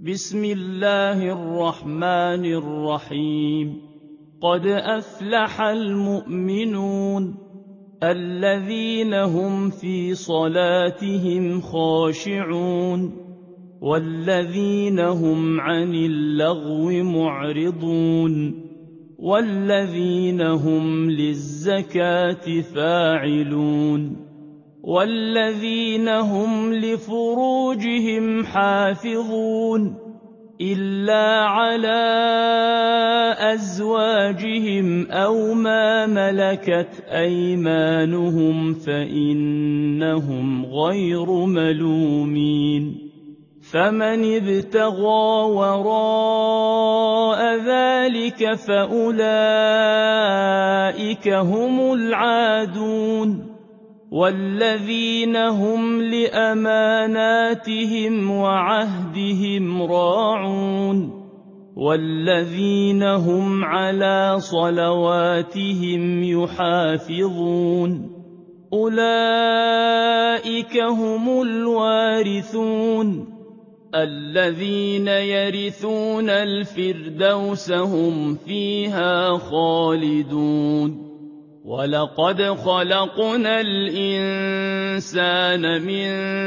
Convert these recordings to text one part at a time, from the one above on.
بسم الله الرحمن الرحيم قد أفلح المؤمنون الذين هم في صلاتهم خاشعون والذين هم عن اللغو معرضون والذين هم للزكاة فاعلون والذين هم لفروجهم حافظون إلا على أزواجهم أو ما ملكت أيمانهم فإنهم غير ملومين فمن ابتغى وراء ذلك فأولئك هم العادون والذين هم لأماناتهم وعهدهم راعون والذين هم على صلواتهم يحافظون أولئك هم الوارثون الذين يرثون الفردوس هم فيها خالدون ولقد خلقنا الإنسان من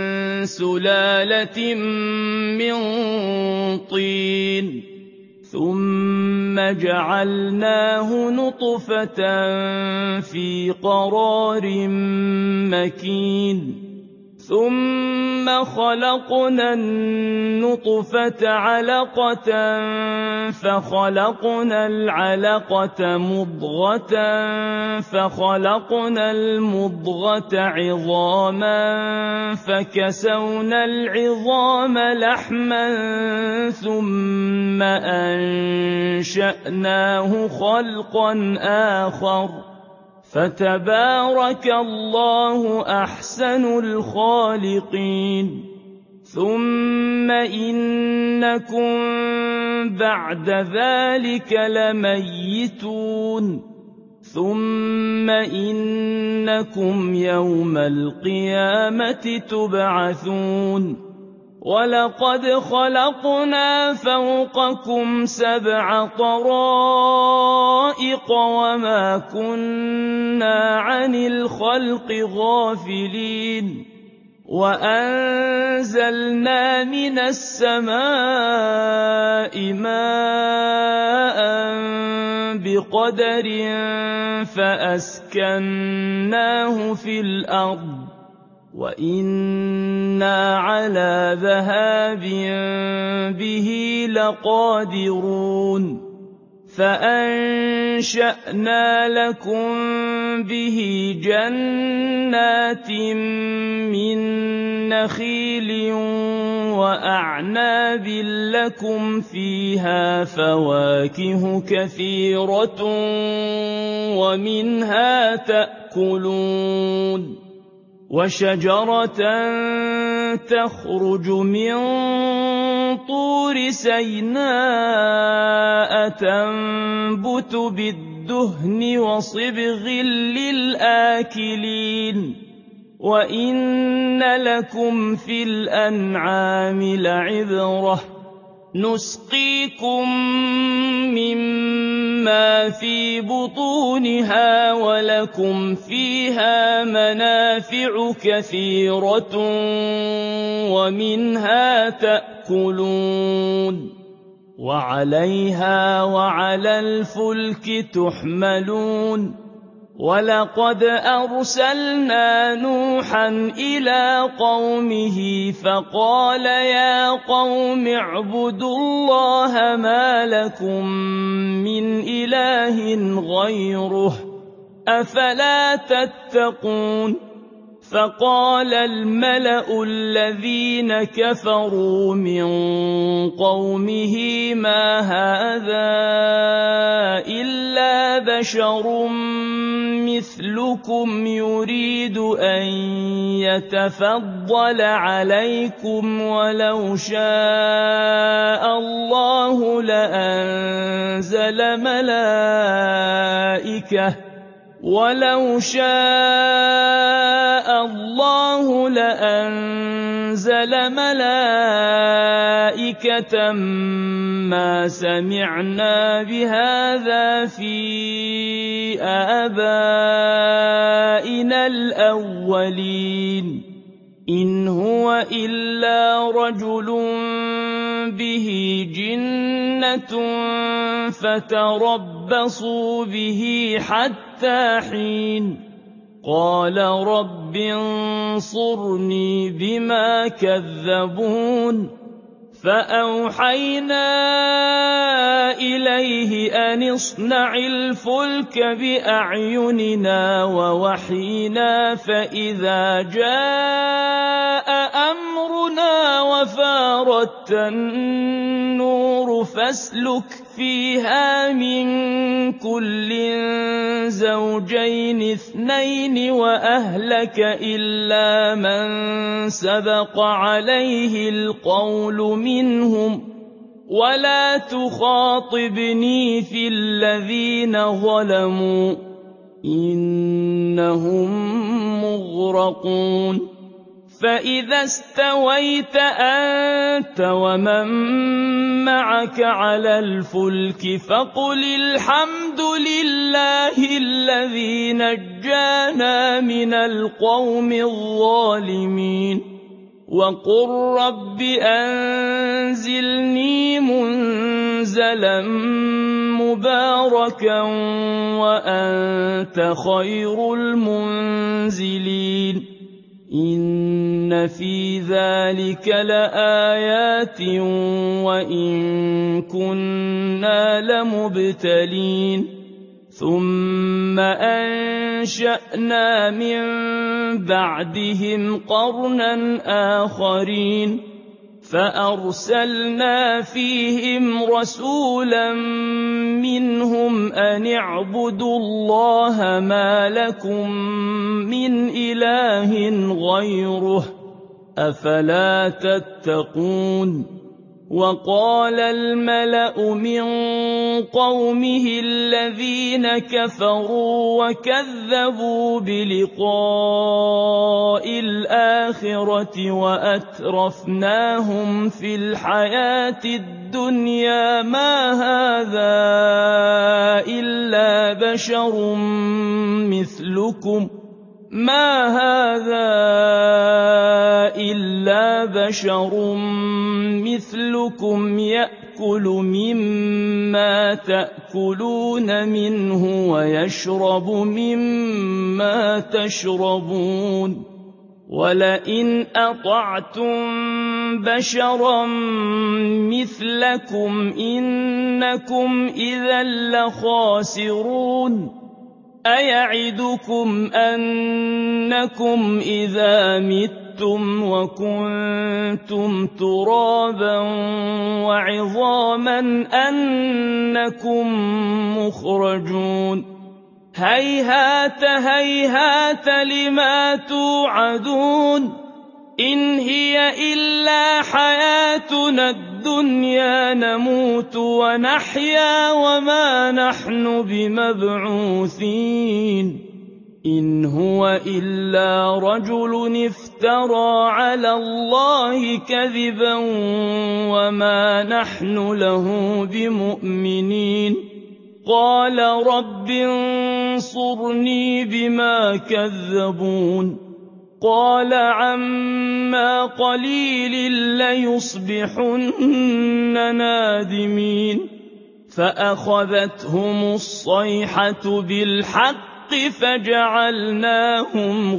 سلالة من طين ثم جعلناه نطفة في قرار مكين ثم خلقنا النطفة علقة فخلقنا العلقة مضغة فخلقنا المضغة عظاما فكسونا العظام لحما ثم أنشأناه خلقا آخر فتبارك الله أحسن الخالقين ثم إنكم بعد ذلك لميتون ثم إنكم يوم القيامة تبعثون ولقد خلقنا فوقكم 7 طرائق وما كنا عن الخلق غافلين وأنزلنا من السماء ماء بقدر فأسكناه في الأرض وإنا على ذهاب به لقادرون فأنشأنا لكم به جنات من نخيل وأعناب لكم فيها فواكه كثيرة ومنها تأكلون وشجرة تخرج من طور سيناء تنبت بالدهن وصبغ للآكلين وإن لكم في الأنعام لعبرة نسقيكم مما في بطونها ولكم فيها منافع كثيرة ومنها تأكلون وعليها وعلى الفلك تحملون ولقد أرسلنا نوحا إلى قومه فقال يا قوم اعبدوا الله ما لكم من إله غيره أفلا تتقون فقال الملأ الذين كفروا من قومه ما هذا إلا بشر مثلكم يريد أن يتفضل عليكم ولو شاء الله لأنزل ملائكة ولو شاء الله لأنزل ملائكة مَلَائِكَةً مَّا سَمِعْنَا بِهَٰذَا فِي آبَائِنَا الْأَوَّلِينَ إِنْ هُوَ إِلَّا رَجُلٌ بِهِ جِنَّةٌ فَتَرَبَّصُوا بِهِ حَتَّىٰ حِينٍ قَالَ رَبِّ انصُرْنِي بِمَا كَذَّبُونِ فَأَوْحَيْنَا إِلَيْهِ أَنِ اصْنَعِ الْفُلْكَ بِأَعْيُنِنَا وَوَحْيِنَا فَإِذَا جَاءَ أَمْرُنَا وَفَارَتِ النُّورُ فَاسْلُكْ فِيهَا مِن كُلٍّ زَوْجَيْنِ اثْنَيْنِ وَأَهْلَكَ إِلَّا مَن سَبَقَ عَلَيْهِ الْقَوْلُ مِنْهُمْ وَلَا تُخَاطِبْنِي فِي الَّذِينَ ظَلَمُوا إِنَّهُم مُّغْرَقُونَ فَإِذَا اسْتَوَيْتَ أَنتَ وَمَن مَّعَكَ عَلَى الْفُلْكِ فَقُلِ الْحَمْدُ لِلَّهِ الَّذِي نَجَّانَا مِنَ الْقَوْمِ الظَّالِمِينَ وَقُل رَّبِّ أَنزِلْنِي مُنزَلًا مُّبَارَكًا وَأَنتَ خَيْرُ الْمُنزِلِينَ إِنَّ فِي ذَلِكَ لَآيَاتٍ وَإِن كُنَّا لَمُبْتَلِينَ ثُمَّ أَنشَأْنَا مِن بَعْدِهِمْ قَرْنًا آخَرِينَ فَأَرْسَلْنَا فِيهِمْ رَسُولًا مِّنْهُمْ أَنِ اعْبُدُوا اللَّهَ مَا لَكُم مِّنْ إِلَٰهٍ غَيْرُهُ أَفَلَا تَتَّقُونَ وَقَالَ الْمَلَأُ مِن قَوْمِهِ الَّذِينَ كَفَرُوا وَكَذَّبُوا بِلِقَاءِ الْآخِرَةِ وَأَتْرَفْنَاهُمْ فِي الْحَيَاةِ الدُّنْيَا ما هَٰذَا إِلَّا بَشَرٌ مِّثْلُكُمْ يَأْكُلُ مِمَّا تَأْكُلُونَ مِنْهُ وَيَشْرَبُ مِمَّا تَشْرَبُونَ وَلَئِنْ أَطَعْتُم بَشَرًا مِّثْلَكُمْ إِنَّكُمْ إِذًا لَّخَاسِرُونَ أَيَعِدُكُمْ أَنَّكُمْ إِذَا مِتُّمْ وَكُنتُمْ تُرَابًا وَعِظَامًا أَنَّكُم مُّخْرَجُونَ هَيْهَاتَ هَيْهَاتَ لِمَا تُوعَدُونَ إِنْ هِيَ إِلَّا حَيَاتُنَا الدُّنْيَا نَمُوتُ وَنَحْيَا وَمَا نَحْنُ بِمَبْعُوثِينَ إِنْ هُوَ إِلَّا رَجُلٌ افْتَرَىٰ عَلَى اللَّهِ كَذِبًا وَمَا نَحْنُ لَهُ بِمُؤْمِنِينَ قَالَ رَبِّ انصُرْنِي بِمَا كَذَّبُونِ قَالَ عَمَّا قَلِيلٍ لَّيُصْبِحُنَّ نَادِمِينَ فَأَخَذَتْهُمُ الصَّيْحَةُ بِالْحَقِّ فَجَعَلْنَاهُمْ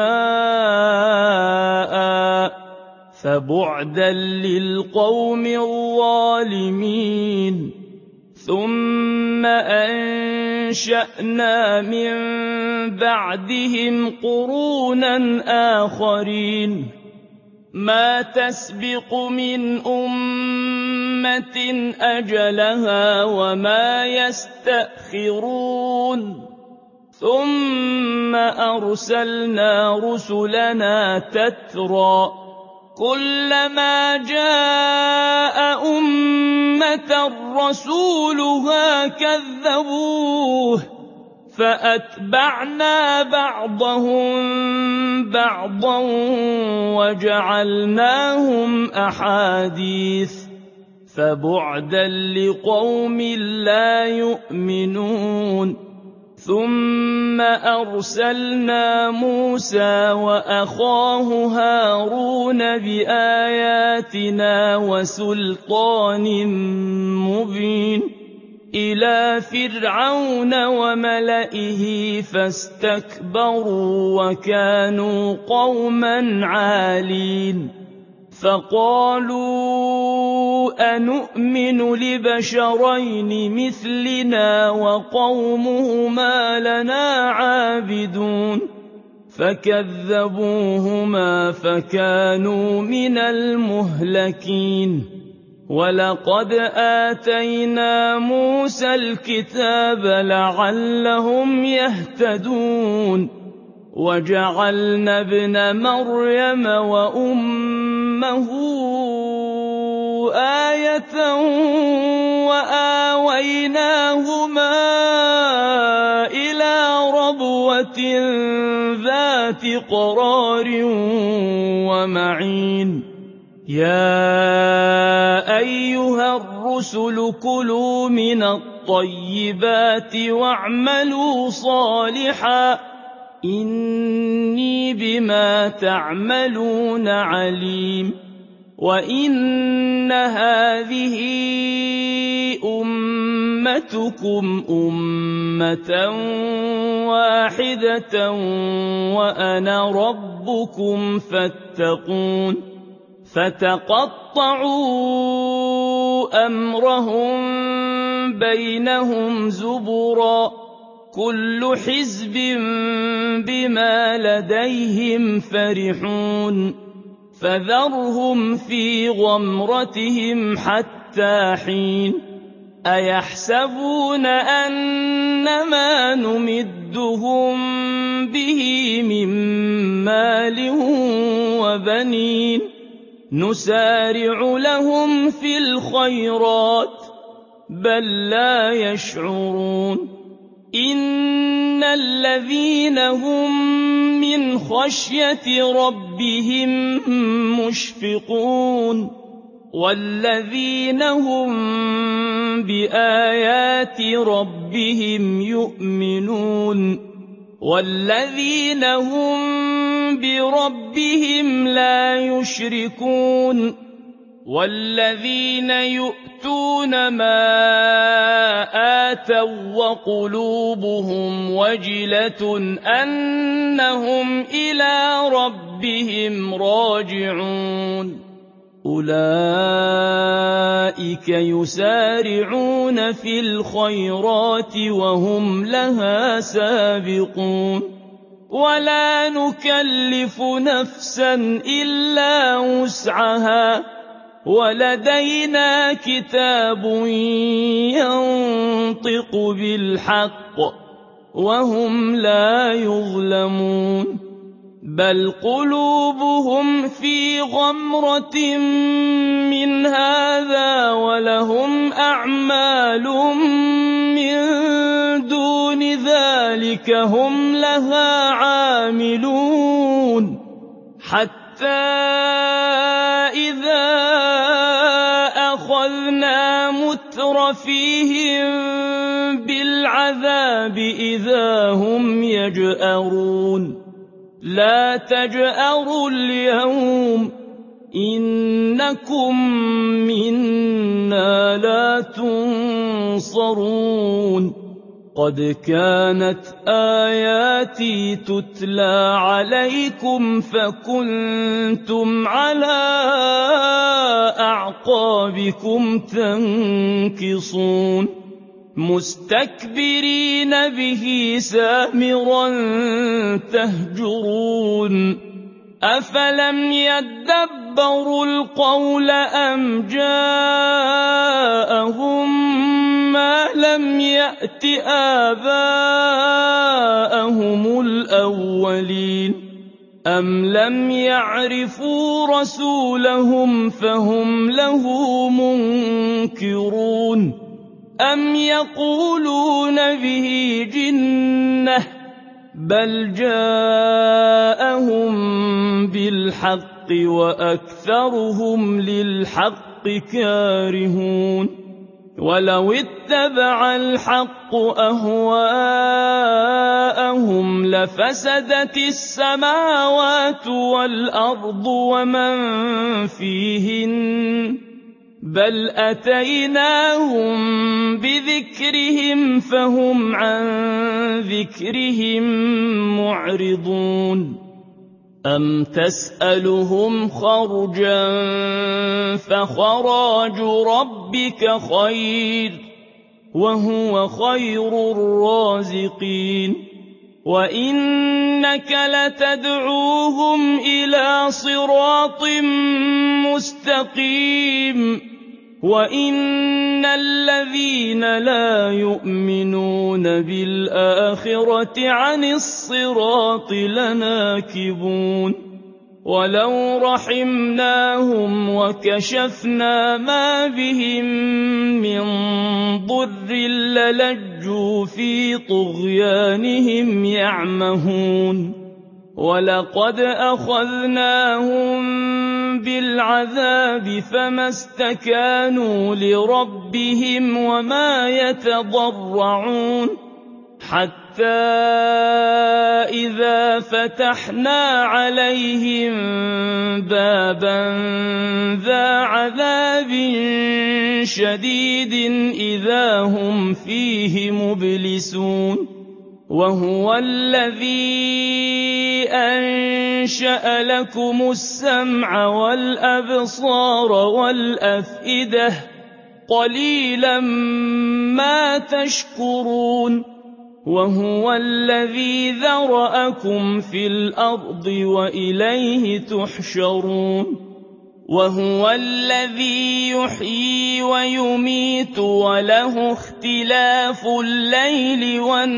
غُثَاءً فَبُعْدًا لِّلْقَوْمِ الظَّالِمِينَ ثُمَّ أَنشَأْنَا مِن بَعْدِهِمْ قُرُونًا آخَرِينَ مَا تَسْبِقُ مِنْ أُمَّةٍ أَجَلَهَا وَمَا يَسْتَأْخِرُونَ ثُمَّ أَرْسَلْنَا رُسُلَنَا تَتْرَىٰ كُلَّمَا جَاءَ أُمَّةً رَّسُولُهَا كَذَّبُوهُ فَأَتْبَعْنَا بَعْضَهُم بَعْضًا وَجَعَلْنَاهُمْ أَحَادِيثَ فبعدا لقوم لا يؤمنون ثم أرسلنا موسى وأخاه هارون بآياتنا وسلطان مبين إلى فرعون وملئه فاستكبروا وكانوا قوما عالين فقالوا أنؤمن لبشرين مثلنا وقومهما لنا عابدون فكذبوهما فكانوا من المهلكين ولقد آتينا موسى الكتاب لعلهم يهتدون وجعلنا ابن مريم وأمه آية وآويناهما إلى ربوة ذات قرار ومعين يا أيها الرسل كلوا من الطيبات واعملوا صالحا إني بما تعملون عليم وإن هذه أمتكم أمة واحدة وأنا ربكم فاتقون فتقطعوا أمرهم بينهم زبرا كل حزب بما لديهم فرحون فذرهم في غمرتهم حتى حين أيحسبون أنما نمدهم به من مال وبنين نسارع لهم في الخيرات بل لا يشعرون إن الذين هم من خشية ربهم مشفقون والذين هم بآيات ربهم يؤمنون والذين هم بربهم لا يشركون والذين يؤتون ما آتوا وقلوبهم وجلة أنهم إلى ربهم راجعون أولئك يسارعون في الخيرات وهم لها سابقون ولا نكلف نفسا إلا وسعها ولدينا كتاب ينطق بالحق وهم لا يظلمون بل قلوبهم في غمرة من هذا ولهم أعمال من دون ذلك هم لها عاملون حتى إذا أخذنا مترفيهم بالعذاب إذا هم يجأرون لا تجأروا اليوم إنكم منا لا تنصرون قد كانت آياتي تتلى عليكم فكنتم على أعقابكم تنكصون مستكبرين به سامرا تهجرون أفلم يدبروا القول أم جاءهم ما لم يأت آباءهم الأولين أم لم يعرفوا رسولهم فهم له منكرون أم يقولون به جنة بل جاءهم بالحق وأكثرهم للحق الحق كارهون ولو اتبع الحق أهواءهم لفسدت السماوات والأرض ومن فيهن بل أتيناهم بذكرهم فهم عن ذكرهم معرضون أم تسألهم خرجا فخراج ربك خير وهو خير الرازقين وإنك لتدعوهم إلى صراط مستقيم وإن الذين لا يؤمنون بالآخرة عن الصراط لناكبون ولو رحمناهم وكشفنا ما بهم من ضر للجوا في طغيانهم يعمهون ولقد أخذناهم بالعذاب فما استكانوا لربهم وما يتضرعون حتى إذا فتحنا عليهم بابا ذا عذاب شديد إذا هم فيه مبلسون وهو الذي أنشأ لكم السمع والأبصار والأفئدة قليلا ما تشكرون وهو الذي ذرأكم في الأرض وإليه تحشرون وهو الذي يحيي ويميت وله اختلاف الليل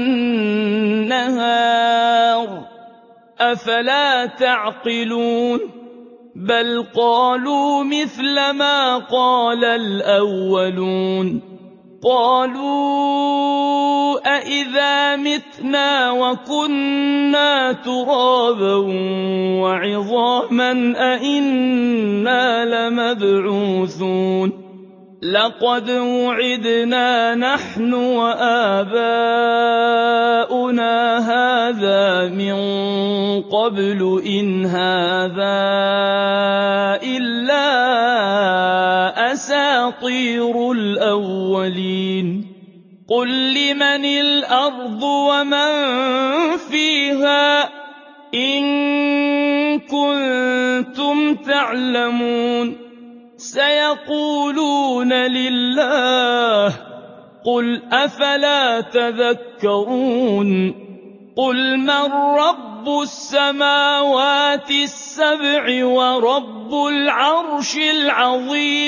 والنهار أفلا تعقلون بل قالوا مثل ما قال الأولون قالوا أإذا متنا وكنا ترابا وعظاما أإنا لمبعوثون لقد وعدنا نحن وآباؤنا هذا من قبل إن هذا إلا أساطير الأولين قل لمن الأرض ومن فيها إن كنتم تعلمون سيقولون لله قل أفلا تذكرون قل من رب السماوات السبع ورب العرش العظيم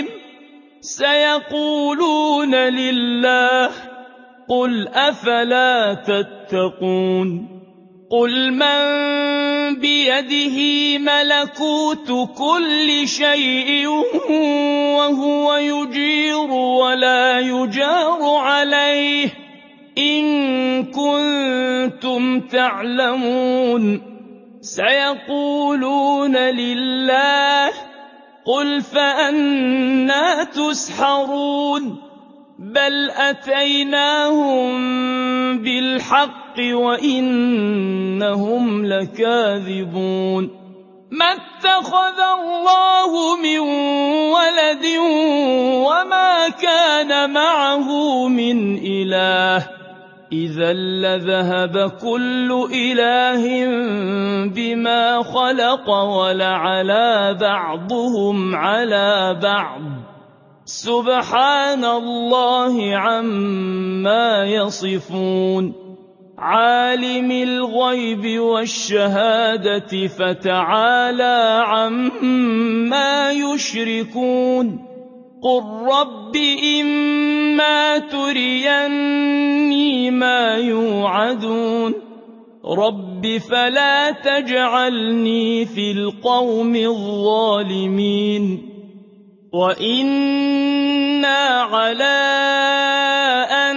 سيقولون لله قل أفلا تتقون قل من بيده ملكوت كل شيء وهو يجير ولا يجار عليه إن كنتم تعلمون سيقولون لله قل فأنى تسحرون بل أتيناهم بالحق وإنهم لكاذبون ما اتخذ الله من ولد وما كان معه من إله إذا لذهب كل إله بما خلق ولعلى بعضهم على بعض سبحان الله عما يصفون عالم الغيب والشهادة فتعالى عما يشركون قل رب إما تريني ما يوعدون رب فلا تجعلني في القوم الظالمين وإنا على أن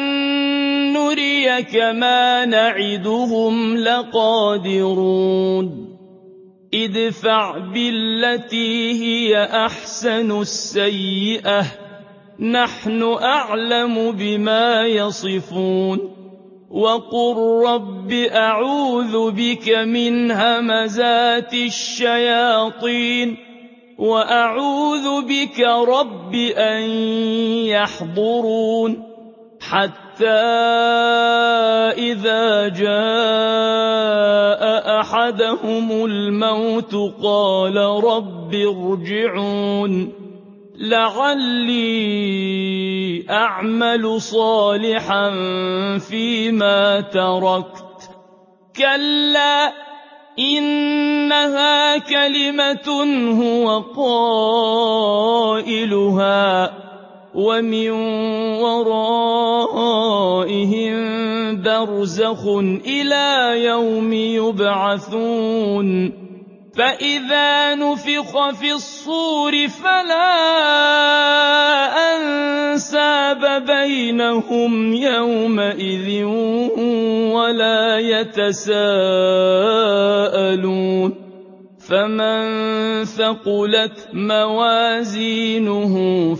نريك ما نعدهم لقادرون ادْفَعْ بِالَّتِي هِيَ أَحْسَنُ السَّيِّئَةَ نَحْنُ أَعْلَمُ بِمَا يَصِفُونَ وَقُل رَّبِّ أَعُوذُ بِكَ مِنْ هَمَزَاتِ الشَّيَاطِينِ وَأَعُوذُ بِكَ رَبِّ أَن يَحْضُرُونِ حَتَّىٰ إِذَا جَاءَ أَحَدَهُمُ الْمَوْتُ قَالَ رَبِّ ارْجِعُونِ لَعَلِّي أَعْمَلُ صَالِحًا فِيمَا تَرَكْتُ كَلَّا إِنَّهَا كَلِمَةٌ هُوَ قَائِلُهَا وَمِن وَرَائِهِم بَرْزَخٌ إِلَىٰ يَوْمِ يُبْعَثُونَ فَإِذَا نُفِخَ فِي الصُّورِ فَلَا أَنسَابَ بَيْنَهُمْ يَوْمَئِذٍ وَلَا يَتَسَاءَلُونَ فَمَن ثَقُلَتْ مَوَازِينُهُ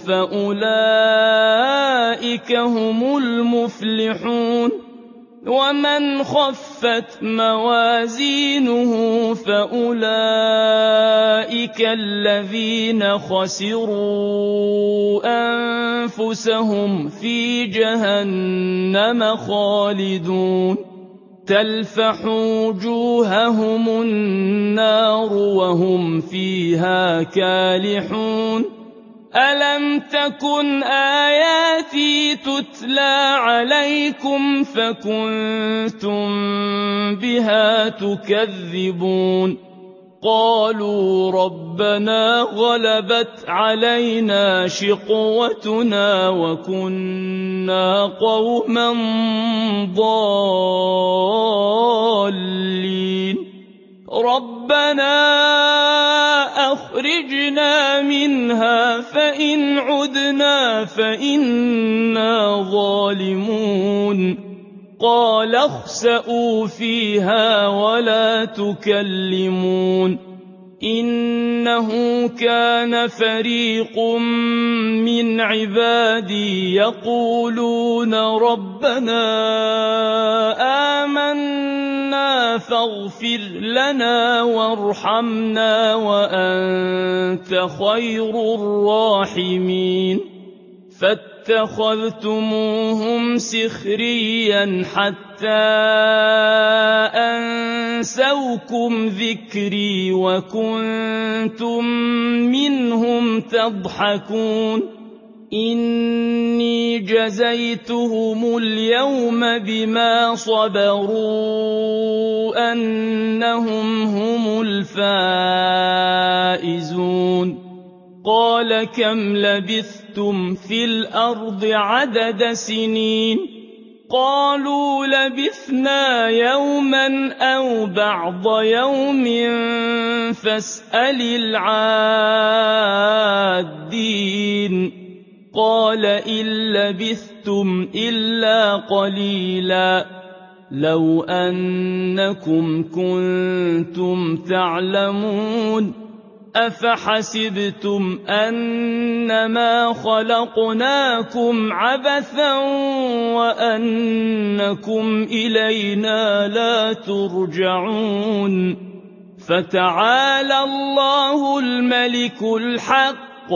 فَأُولَٰئِكَ هُمُ الْمُفْلِحُونَ وَمَنْ خَفَّتْ مَوَازِينُهُ فَأُولَٰئِكَ الَّذِينَ خَسِرُوا أَنفُسَهُمْ فِي جَهَنَّمَ خَالِدُونَ تَلْفَحُ وُجُوهَهُمُ النَّارُ وَهُمْ فِيهَا كَالِحُونَ أَلَمْ تَكُنْ آيَاتِي تُتْلَىٰ عَلَيْكُمْ فَكُنتُم بِهَا تُكَذِّبُونَ قَالُوا رَبَّنَا غَلَبَتْ عَلَيْنَا شِقْوَتُنَا وَكُنَّا قَوْمًا ضَالِّينَ رَبَّنَا أَخْرِجْنَا مِنْهَا فَإِنْ عُدْنَا فَإِنَّا ظَالِمُونَ قَالَ اخْسَئُوا فِيهَا وَلَا تُكَلِّمُونِ إِنَّهُ كَانَ فَرِيقٌ مِّنْ عِبَادِي يَقُولُونَ رَبَّنَا آمَنَّا فَاغْفِرْ لَنَا وَارْحَمْنَا وَأَنتَ خَيْرُ الرَّاحِمِينَ فَاتَّخَذْتُمُوهُمْ سِخْرِيًّا حَتَّىٰ أَنسَوْكُمْ ذِكْرِي وَكُنتُم مِّنْهُمْ تَضْحَكُونَ إِنِّي جَزَيْتُهُمُ الْيَوْمَ بِمَا صَبَرُوا أَنَّهُمْ هُمُ الْفَائِزُونَ قَالَ كَمْ لَبِثْتُمْ فِي الْأَرْضِ عَدَدَ سِنِينَ قَالُوا لَبِثْنَا يَوْمًا أَوْ بَعْضَ يَوْمٍ فَاسْأَلِ الْعَادِّينَ قَالَ إِن لَّبِثْتُمْ إِلَّا قَلِيلًا لَّوْ أَنَّكُمْ كُنتُمْ تَعْلَمُونَ أَفَحَسِبْتُمْ أَنَّمَا خَلَقْنَاكُمْ عَبَثًا وَأَنَّكُمْ إِلَيْنَا لَا تُرْجَعُونَ فَتَعَالَى اللَّهُ الْمَلِكُ الْحَقُّ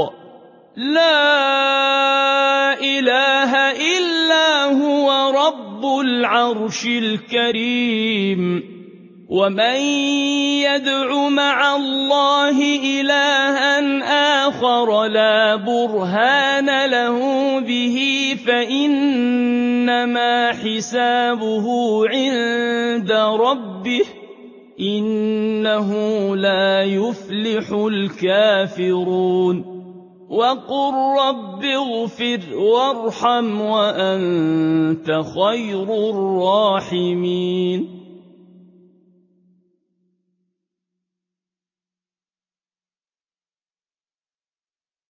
لَا إِلَٰهَ إِلَّا هُوَ رَبُّ الْعَرْشِ الْكَرِيمِ وَمَن يَدْعُ مَعَ اللَّهِ إِلَٰهًا آخَرَ لَا بُرْهَانَ لَهُ بِهِ فَإِنَّمَا حِسَابُهُ عِندَ رَبِّهِ ۚ إِنَّهُ لَا يُفْلِحُ الْكَافِرُونَ وَقُل رَّبِّ اغْفِرْ وَارْحَمْ وَأَنتَ خَيْرُ الرَّاحِمِينَ